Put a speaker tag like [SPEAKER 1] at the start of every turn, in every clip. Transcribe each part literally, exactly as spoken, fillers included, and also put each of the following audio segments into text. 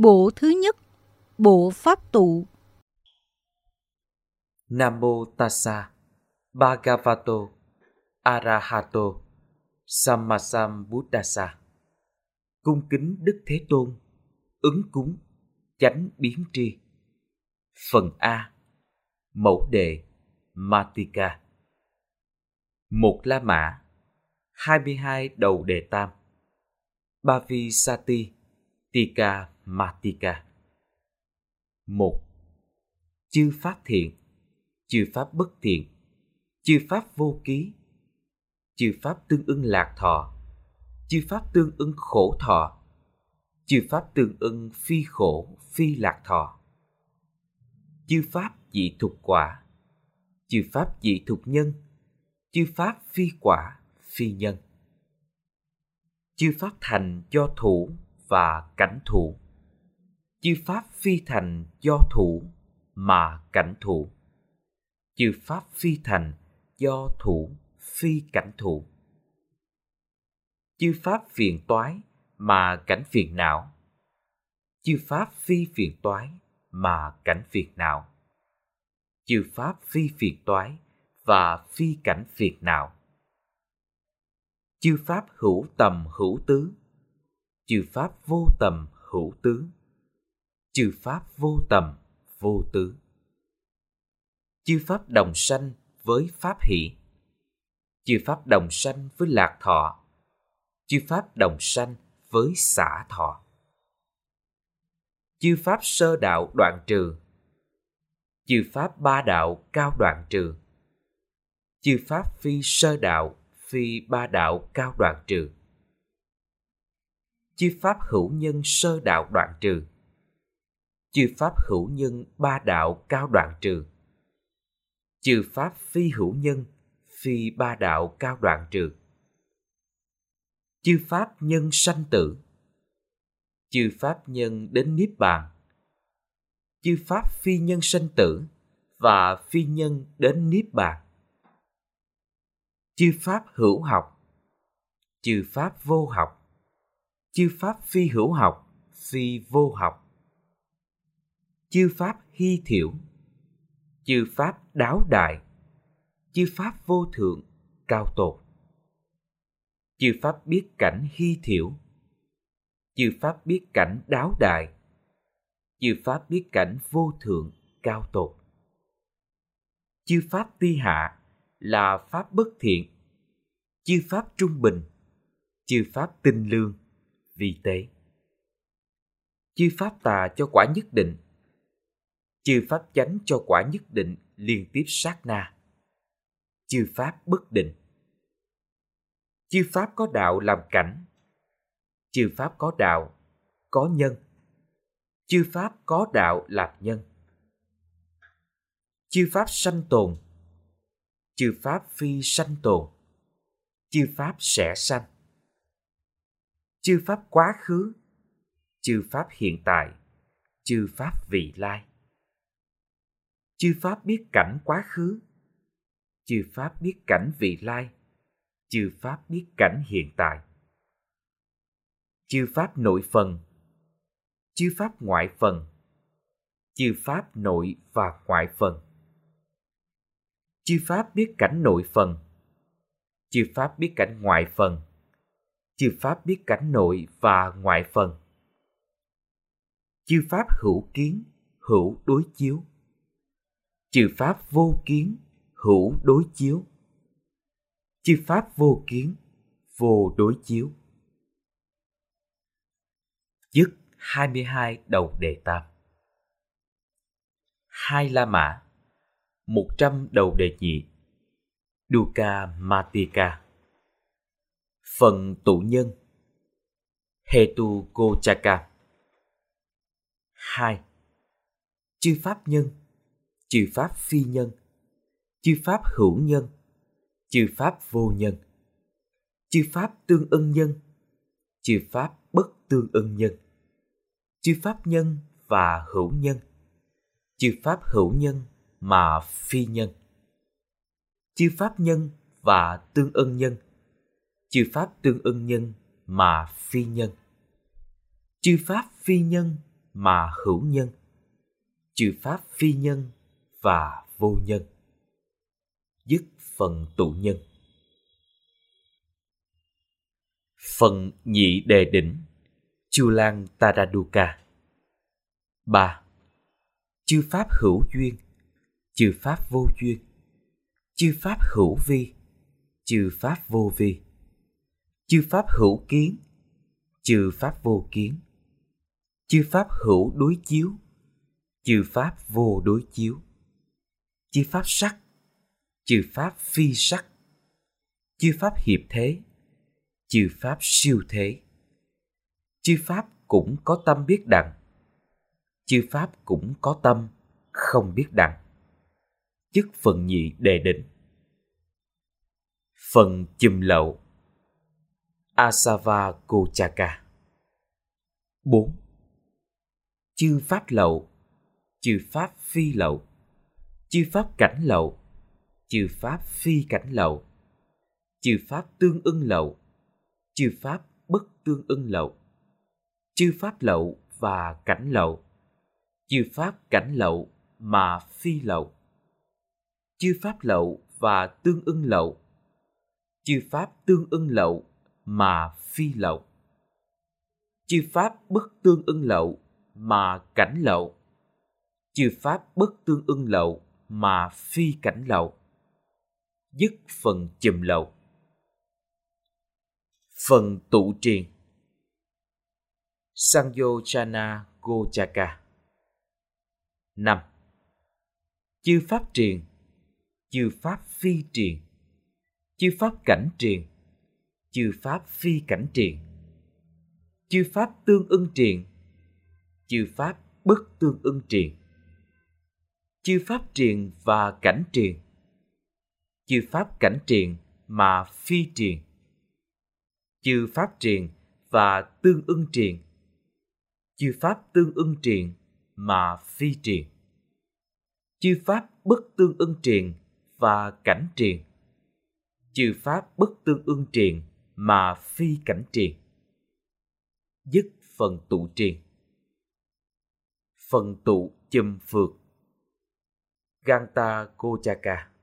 [SPEAKER 1] Bộ thứ nhất, Bộ Pháp tụ.
[SPEAKER 2] Namo Tassa Bhagavato Arahato Sammasambuddhassa. Cung kính Đức Thế Tôn, ứng cúng, chánh biến tri. Phần A. Mẫu đề Matika. Một La Mã, hai mươi hai đầu đề tam. Bhavisati Tika Matika. Một. Chư pháp thiện, chư pháp bất thiện, chư pháp vô ký, chư pháp tương ưng lạc thọ, chư pháp tương ưng khổ thọ, chư pháp tương ưng phi khổ phi lạc thọ, chư pháp dị thục quả, chư pháp dị thục nhân, chư pháp phi quả phi nhân, chư pháp thành do thủ và cảnh thủ, chư pháp phi thành do thủ mà cảnh thủ, chư pháp phi thành do thủ phi cảnh thủ, chư pháp phiền toái mà cảnh phiền não, chư pháp phi phiền toái mà cảnh phiền não, chư pháp phi phiền toái và phi cảnh phiền não, chư pháp hữu tầm hữu tứ, chư pháp vô tầm hữu tứ, chư pháp vô tầm vô tứ, chư pháp đồng sanh với pháp hỷ, chư pháp đồng sanh với lạc thọ, chư pháp đồng sanh với xả thọ, chư pháp sơ đạo đoạn trừ, chư pháp ba đạo cao đoạn trừ, chư pháp phi sơ đạo phi ba đạo cao đoạn trừ, chư pháp hữu nhân sơ đạo đoạn trừ, chư pháp hữu nhân ba đạo cao đoạn trừ, chư pháp phi hữu nhân phi ba đạo cao đoạn trừ, chư pháp nhân sanh tử, chư pháp nhân đến niết bàn, chư pháp phi nhân sanh tử và phi nhân đến niết bàn, chư pháp hữu học, chư pháp vô học, chư pháp phi hữu học phi vô học, chư pháp hy thiểu, chư pháp đáo đại, chư pháp vô thượng cao tột, chư pháp biết cảnh hy thiểu, chư pháp biết cảnh đáo đại, chư pháp biết cảnh vô thượng cao tột, chư pháp ti hạ là pháp bất thiện, chư pháp trung bình, chư pháp tinh lương vi tế, chư pháp tà cho quả nhất định, chư pháp chánh cho quả nhất định liên tiếp sát na, chư pháp bất định, chư pháp có đạo làm cảnh, chư pháp có đạo có nhân, chư pháp có đạo làm nhân, chư pháp sanh tồn, chư pháp phi sanh tồn, chư pháp sẽ sanh, chư pháp quá khứ, chư pháp hiện tại, chư pháp vị lai, chư pháp biết cảnh quá khứ, chư pháp biết cảnh vị lai, chư pháp biết cảnh hiện tại, chư pháp nội phần, chư pháp ngoại phần, chư pháp nội và ngoại phần, chư pháp biết cảnh nội phần, chư pháp biết cảnh ngoại phần, chư pháp biết cảnh nội và ngoại phần, chư pháp hữu kiến, hữu đối chiếu, chư pháp vô kiến, hữu đối chiếu, chư pháp vô kiến, vô đối chiếu. Dứt hai mươi hai đầu đề tam. Hai La Mã, một trăm đầu đề nhị. Dukkha Matika. Phần tụ nhân Hetu Kochaka. Hai. Chư pháp nhân, chư pháp phi nhân, chư pháp hữu nhân, chư pháp vô nhân, chư pháp tương ưng nhân, chư pháp bất tương ưng nhân, chư pháp nhân và hữu nhân, chư pháp hữu nhân mà phi nhân, chư pháp nhân và tương ưng nhân, chư pháp tương ưng nhân mà phi nhân, chư pháp phi nhân mà hữu nhân, chư pháp phi nhân và vô nhân. Dứt phần tụ nhân. Phần nhị đề đỉnh Chulang Taraduka. Ba. Chư pháp hữu duyên, chư pháp vô duyên, chư pháp hữu vi, chư pháp vô vi, chư pháp hữu kiến, chư pháp vô kiến, chư pháp hữu đối chiếu, chư pháp vô đối chiếu, chư pháp sắc, chư pháp phi sắc, chư pháp hiệp thế, chư pháp siêu thế, chư pháp cũng có tâm biết đặng, chư pháp cũng có tâm không biết đặng. Dứt phần nhị đề đỉnh. Phần chùm lậu Asava Kochaka. Bốn. Chư pháp lậu, chư pháp phi lậu, chư pháp cảnh lậu, chư pháp phi cảnh lậu, chư pháp tương ưng lậu, chư pháp bất tương ưng lậu, chư pháp lậu và cảnh lậu, chư pháp cảnh lậu mà phi lậu, chư pháp lậu và tương ưng lậu, chư pháp tương ưng lậu mà phi lậu, chư pháp bất tương ưng lậu mà cảnh lậu, chư pháp bất tương ưng lậu mà phi cảnh lậu. Dứt phần chùm lậu. Phần tụ triền Sanyochana Gochaka. Năm. Chư pháp triền, chư pháp phi triền, chư pháp cảnh triền, chư pháp phi cảnh triền, chư pháp tương ưng triền, chư pháp bất tương ưng triền, chư pháp triền và cảnh triền, chư pháp cảnh triền mà phi triền, chư pháp triền và tương ưng triền, chư pháp tương ưng triền mà phi triền, chư pháp bất tương ưng triền và cảnh triền, chư pháp bất tương ưng triền mà phi cảnh triền. Dứt phần tụ triền. Phần tụ chùm phượt Ganta Kochaka.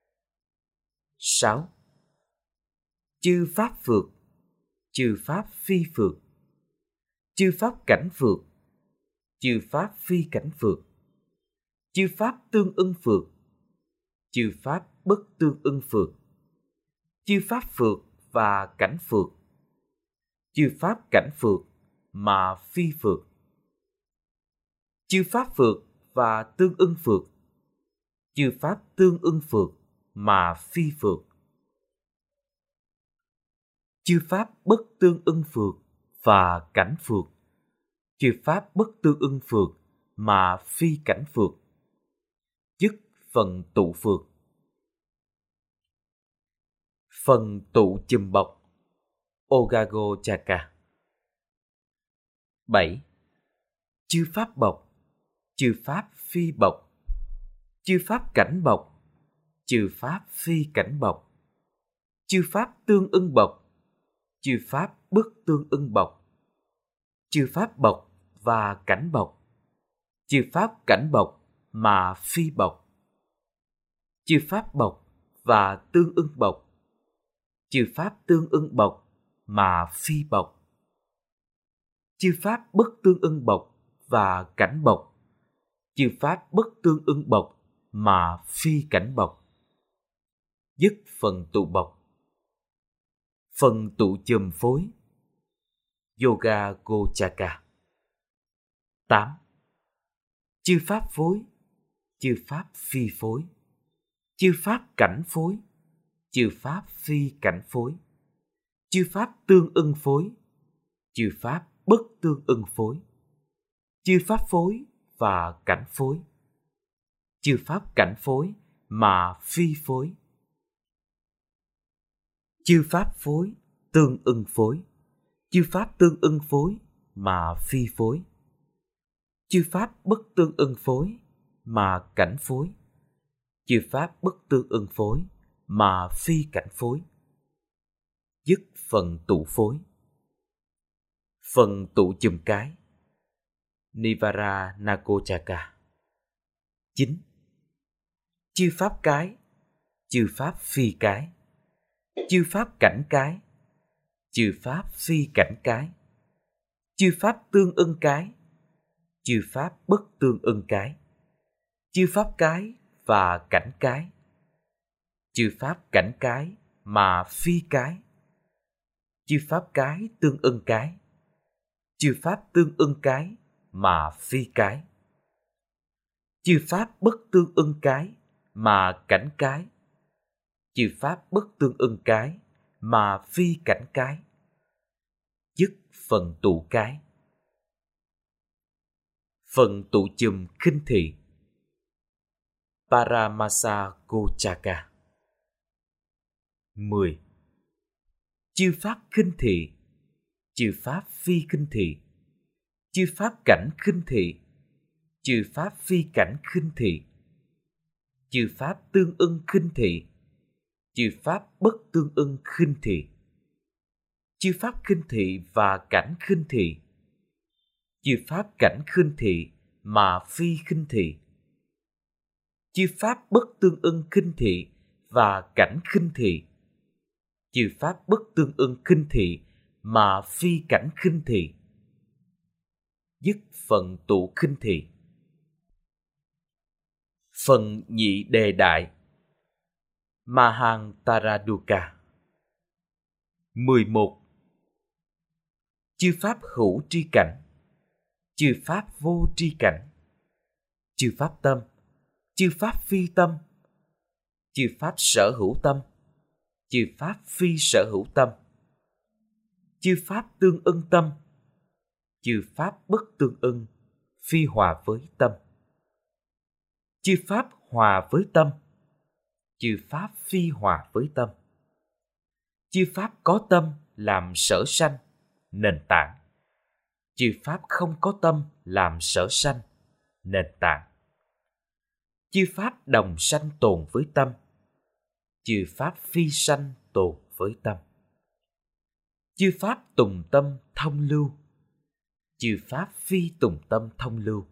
[SPEAKER 2] Sáu. Chư pháp phượt, chư pháp phi phượt, chư pháp cảnh phượt, chư pháp phi cảnh phượt, chư pháp tương ưng phượt, chư pháp bất tương ưng phượt, chư pháp phượt và cảnh phượt, chư pháp cảnh phượt mà phi phượt, chư pháp phượt và tương ưng phượt, chư pháp tương ưng phượt mà phi phượt, chư pháp bất tương ưng phượt và cảnh phượt, chư pháp bất tương ưng phượt mà phi cảnh phượt. Dứt phần tụ phượt. Phần tụ chùm bọc Ogagochaka. Bảy. Chư pháp bọc, chư pháp phi bọc, chư pháp cảnh bọc, chư pháp phi cảnh bọc, chư pháp tương ưng bọc, chư pháp bất tương ưng bọc, chư pháp bọc và cảnh bọc, chư pháp cảnh bọc mà phi bọc, chư pháp bọc và tương ưng bọc, chư pháp tương ưng bọc mà phi bọc, chư pháp bất tương ưng bọc và cảnh bọc, chư pháp bất tương ưng bọc mà phi cảnh bọc. Dứt phần tụ bọc. Phần tụ chùm phối Yoga Gochaka. Tám. Chư pháp phối, chư pháp phi phối, chư pháp cảnh phối, chư pháp phi cảnh phối, chư pháp tương ưng phối, chư pháp bất tương ưng phối, chư pháp phối và cảnh phối, chư pháp cảnh phối mà phi phối, chư pháp phối tương ưng phối, chư pháp tương ưng phối mà phi phối, chư pháp bất tương ưng phối mà cảnh phối, chư pháp bất tương ưng phối mà phi cảnh phối. Dứt phần tụ phối. Phần tụ chùm cái Nivara Nakochaka. chín. Chư pháp cái, chư pháp phi cái, chư pháp cảnh cái, chư pháp phi cảnh cái, chư pháp tương ưng cái, chư pháp bất tương ưng cái, chư pháp cái và cảnh cái, chư pháp cảnh cái mà phi cái, chư pháp cái tương ưng cái, chư pháp tương ưng cái mà phi cái, chư pháp bất tương ưng cái mà cảnh cái, chư pháp bất tương ưng cái mà phi cảnh cái, dứt phần tụ cái. Phần tụ chùm khinh thị. Paramasa Gochaka. mười. Chư pháp khinh thị, chư pháp phi khinh thị, chư pháp cảnh khinh thị, chư pháp phi cảnh khinh thị, chư pháp tương ưng khinh thị, chư pháp bất tương ưng khinh thị, chư pháp khinh thị và cảnh khinh thị, chư pháp cảnh khinh thị mà phi khinh thị, chư pháp bất tương ưng khinh thị và cảnh khinh thị, chư pháp bất tương ưng khinh thị mà phi cảnh khinh thị, dứt phần tụ khinh thị. Phần nhị đề đại. Mahantaraduka. mười một. Chư pháp hữu tri cảnh, chư pháp vô tri cảnh, chư pháp tâm, chư pháp phi tâm, chư pháp sở hữu tâm, chư pháp phi sở hữu tâm, chư pháp tương ưng tâm, chư pháp bất tương ưng, phi hòa với tâm, chư pháp hòa với tâm, chư pháp phi hòa với tâm, chư pháp có tâm làm sở sanh, nền tảng, chư pháp không có tâm làm sở sanh, nền tảng, chư pháp đồng sanh tồn với tâm, chư pháp phi sanh tồn với tâm, chư pháp tùng tâm thông lưu, chư pháp phi tùng tâm thông lưu,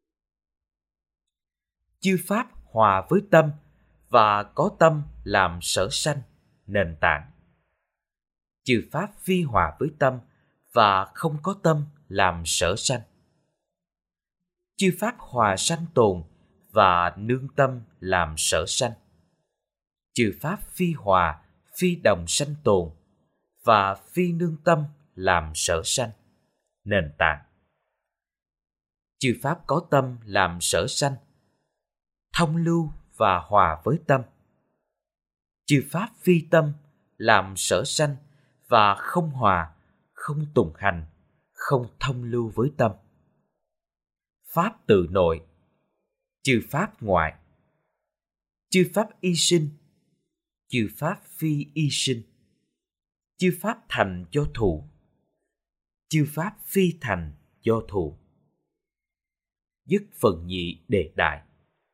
[SPEAKER 2] chư pháp hòa với tâm và có tâm làm sở sanh, nền tảng, chư pháp phi hòa với tâm và không có tâm làm sở sanh, chư pháp hòa sanh tồn và nương tâm làm sở sanh, chư pháp phi hòa, phi đồng sanh tồn và phi nương tâm làm sở sanh, nền tảng, chư pháp có tâm làm sở sanh, thông lưu và hòa với tâm, chư pháp phi tâm làm sở sanh và không hòa, không tùng hành, không thông lưu với tâm, pháp tự nội, chư pháp ngoại, chư pháp y sinh, chư pháp phi y sinh, chư pháp thành do thụ, chư pháp phi thành do thụ, dứt phần nhị đề đại.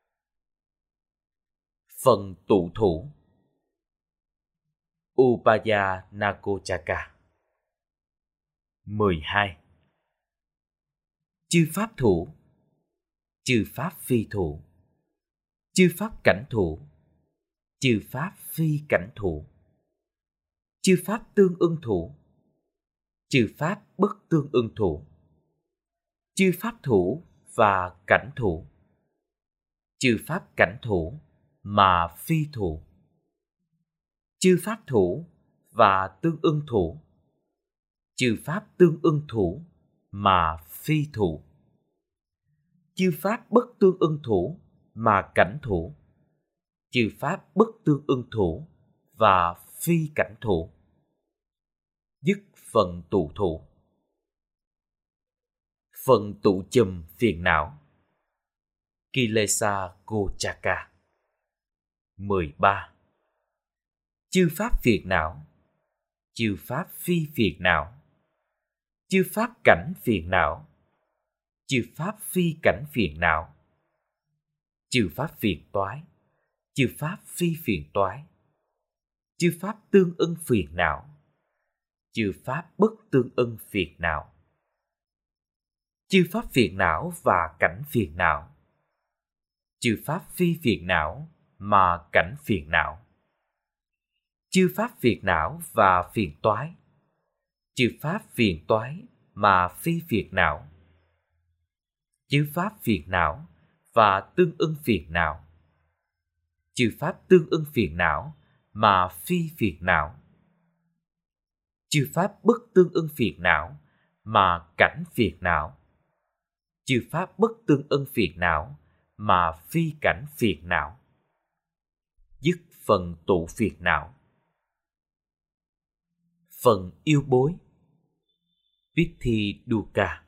[SPEAKER 2] Phần tụ thủ. Upaya Nakochaka. mười hai. Chư pháp thủ, chư pháp phi thủ, chư pháp cảnh thủ, chư pháp phi cảnh thủ, chư pháp tương ưng thủ, chư pháp bất tương ưng thủ, chư pháp thủ và cảnh thủ, chư pháp cảnh thủ mà phi thủ, chư pháp thủ và tương ưng thủ, chư pháp tương ưng thủ mà phi thủ, chư pháp bất tương ưng thủ mà cảnh thủ, chư pháp bất tương ưng thủ và phi cảnh thủ, dứt phần tụ thủ. Phần tụ chùm phiền não. Kilesa Gochaka. mười ba. Chư pháp phiền não, chư pháp phi phiền não, chư pháp cảnh phiền não, chư pháp phi cảnh phiền não, chư pháp phiền toái, chư pháp phi phiền toái, chư pháp tương ưng phiền não, chư pháp bất tương ưng phiền não. chư pháp phiền não và cảnh phiền não, chư pháp phi phiền não mà cảnh phiền não, chư pháp phiền não và phiền toái, chư pháp phiền toái mà phi phiền não, chư pháp phiền não và tương ưng phiền não, chư pháp tương ưng phiền não mà phi phiền não, chư pháp bất tương ưng phiền não mà cảnh phiền não, chư pháp bất tương ưng phiền não mà phi cảnh phiền não. Dứt phần tụ phiền não. Phần yêu bối. Vithi Dukkha.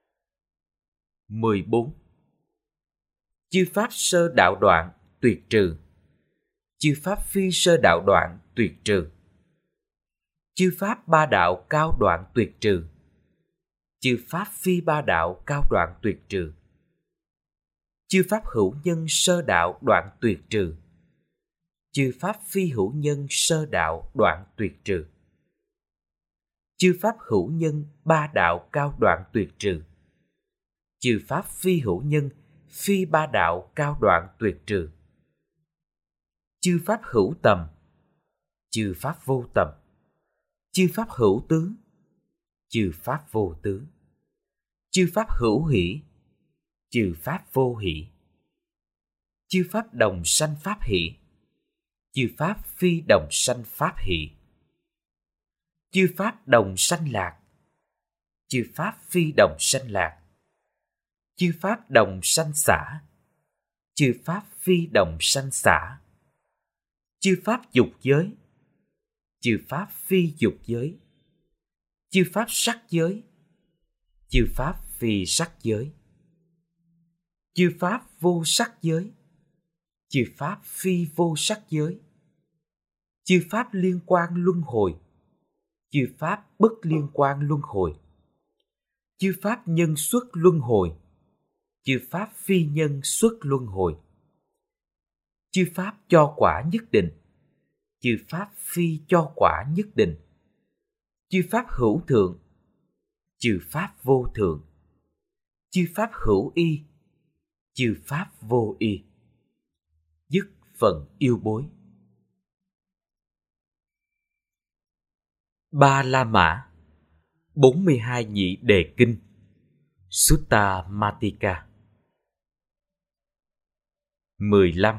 [SPEAKER 2] mười bốn. Chư pháp sơ đạo đoạn tuyệt trừ, chư pháp phi sơ đạo đoạn tuyệt trừ, chư pháp ba đạo cao đoạn tuyệt trừ, chư pháp phi ba đạo cao đoạn tuyệt trừ, chư pháp hữu nhân sơ đạo đoạn tuyệt trừ, chư pháp phi hữu nhân sơ đạo đoạn tuyệt trừ, chư pháp hữu nhân ba đạo cao đoạn tuyệt trừ, chư pháp phi hữu nhân phi ba đạo cao đoạn tuyệt trừ, chư pháp hữu tầm, chư pháp vô tầm, chư pháp hữu tứ, chư pháp vô tứ, chư pháp hữu hỷ, chư pháp vô hỷ, chư pháp đồng sanh pháp hỷ, chư pháp phi đồng sanh pháp hỷ, chư pháp đồng sanh lạc, chư pháp phi đồng sanh lạc, chư pháp đồng sanh xả, chư pháp phi đồng sanh xả, chư pháp dục giới, chư pháp phi dục giới, chư pháp sắc giới, chư pháp phi sắc giới, chư pháp vô sắc giới, chư pháp phi vô sắc giới, chư pháp liên quan luân hồi, chư pháp bất liên quan luân hồi, chư pháp nhân xuất luân hồi, chư pháp phi nhân xuất luân hồi, chư pháp cho quả nhất định, chư pháp phi cho quả nhất định, chư pháp hữu thượng, chư pháp vô thượng, chư pháp hữu y, chư pháp vô y. Dứt phần yêu bối. Ba La Mã. bốn mươi hai nhị đề kinh. Sutta Matika. mười lăm.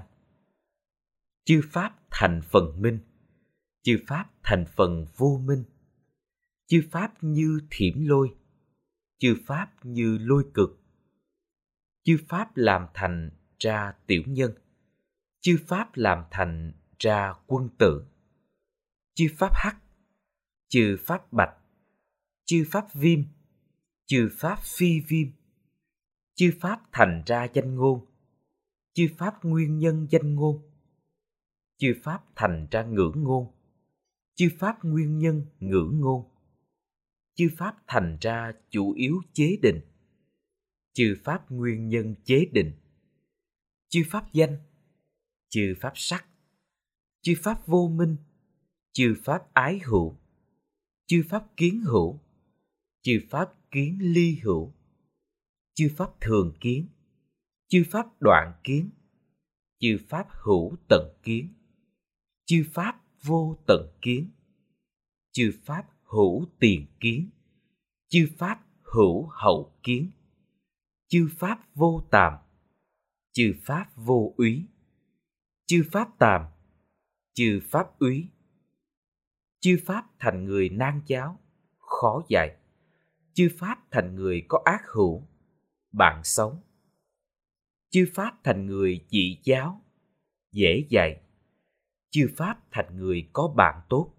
[SPEAKER 2] Chư pháp thành phần minh, chư pháp thành phần vô minh, chư pháp như thiểm lôi, chư pháp như lôi cực, chư pháp làm thành ra tiểu nhân, chư pháp làm thành ra quân tử, chư pháp hắc, chư pháp bạch, chư pháp viêm, chư pháp phi viêm, chư pháp thành ra danh ngôn, chư pháp nguyên nhân danh ngôn, chư pháp thành ra ngữ ngôn, chư pháp nguyên nhân ngữ ngôn, chư pháp thành ra chủ yếu chế định, chư pháp nguyên nhân chế định, chư pháp danh, chư pháp sắc, chư pháp vô minh, chư pháp ái hữu, chư pháp kiến hữu, chư pháp kiến ly hữu, chư pháp thường kiến, chư pháp đoạn kiến, chư pháp hữu tận kiến, chư pháp vô tận kiến, chư pháp hữu tiền kiến, chư pháp hữu hậu kiến, chư pháp vô tàm, chư pháp vô úy, chư pháp tàm, chư pháp úy, chư pháp thành người nan giáo, khó dạy, chư pháp thành người có ác hữu, bạn xấu, chư pháp thành người dị giáo, dễ dạy, chư pháp thành người có bạn tốt,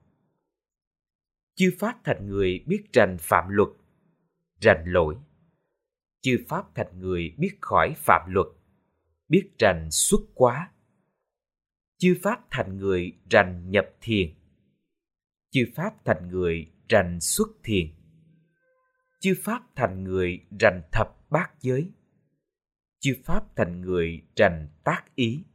[SPEAKER 2] chư pháp thành người biết rành phạm luật, rành lỗi, chư pháp thành người biết khỏi phạm luật, biết rành xuất quá, chư pháp thành người rành nhập thiền, chư pháp thành người rành xuất thiền, chư pháp thành người rành thập bát giới, chư pháp thành người rành tác ý,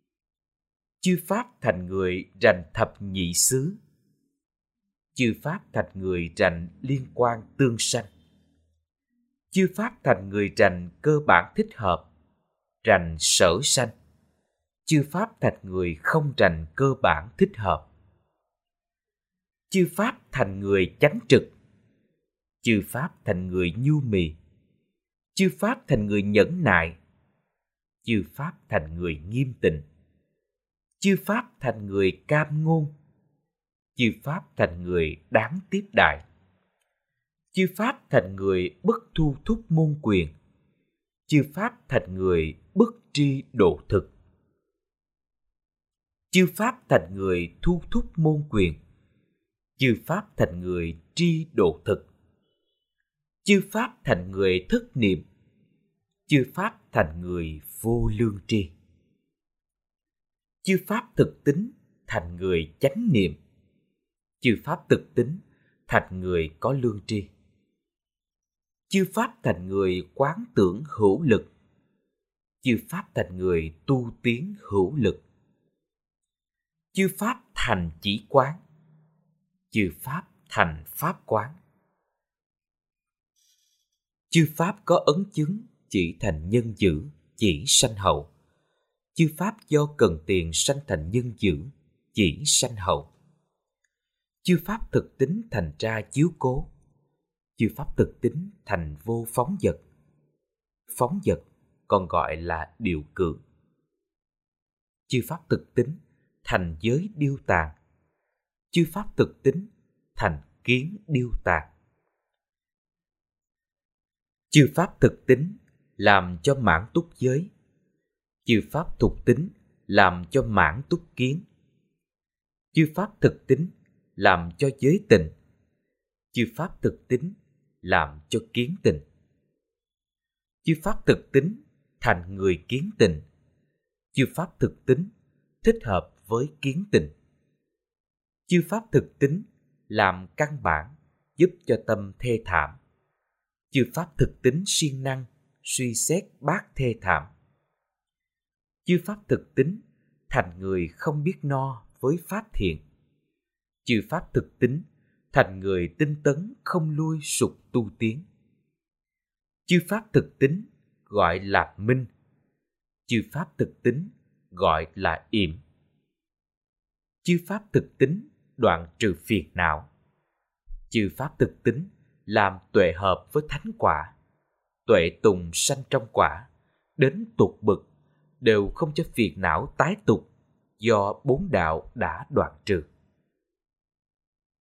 [SPEAKER 2] chư pháp thành người rành thập nhị xứ, chư pháp thành người rành liên quan tương sanh, chư pháp thành người rành cơ bản thích hợp, rành sở sanh. Chư pháp thành người không rành cơ bản thích hợp. Chư pháp thành người chánh trực. Chư pháp thành người nhu mì. Chư pháp thành người nhẫn nại. Chư pháp thành người nghiêm tịnh. Chư pháp thành người cam ngôn. Chư pháp thành người đáng tiếp đại. Chư pháp thành người bất thu thúc môn quyền. Chư pháp thành người bất tri độ thực. Chư pháp thành người thu thúc môn quyền. Chư pháp thành người tri độ thực. Chư pháp thành người thất niệm. Chư pháp thành người vô lương tri. Chư pháp thực tính thành người chánh niệm. Chư pháp thực tính thành người có lương tri. Chư pháp thành người quán tưởng hữu lực. Chư pháp thành người tu tiến hữu lực. Chư pháp thành chỉ quán. Chư pháp thành pháp quán. Chư pháp có ấn chứng chỉ thành nhân dữ, chỉ sanh hậu. Chư pháp do cần tiền sanh thành nhân dữ, chỉ sanh hậu. Chư pháp thực tính thành ra chiếu cố. Chư pháp thực tính thành vô phóng dật. Phóng dật còn gọi là điều cưỡng. Chư pháp thực tính thành giới điêu tàn. Chư pháp thực tính thành kiến điêu tàn. Chư pháp thực tính làm cho mãn túc giới. Chư pháp thuộc tính làm cho mãn túc kiến. Chư pháp thực tính làm cho giới tình. Chư pháp thực tính làm cho kiến tình. Chư pháp thực tính thành người kiến tình. Chư pháp thực tính thích hợp với kiến tình. Chư pháp thực tính làm căn bản giúp cho tâm thê thảm. Chư pháp thực tính siêng năng suy xét bát thê thảm. Chư pháp thực tính thành người không biết no với pháp thiện. Chư pháp thực tính thành người tinh tấn không lui sụt tu tiến. Chư pháp thực tính gọi là minh. Chư pháp thực tính gọi là yểm. Chư pháp thực tính đoạn trừ phiền não. Chư pháp thực tính làm tuệ hợp với thánh quả. Tuệ tùng sanh trong quả, đến tột bực, đều không cho phiền não tái tục, do bốn đạo đã đoạn trừ.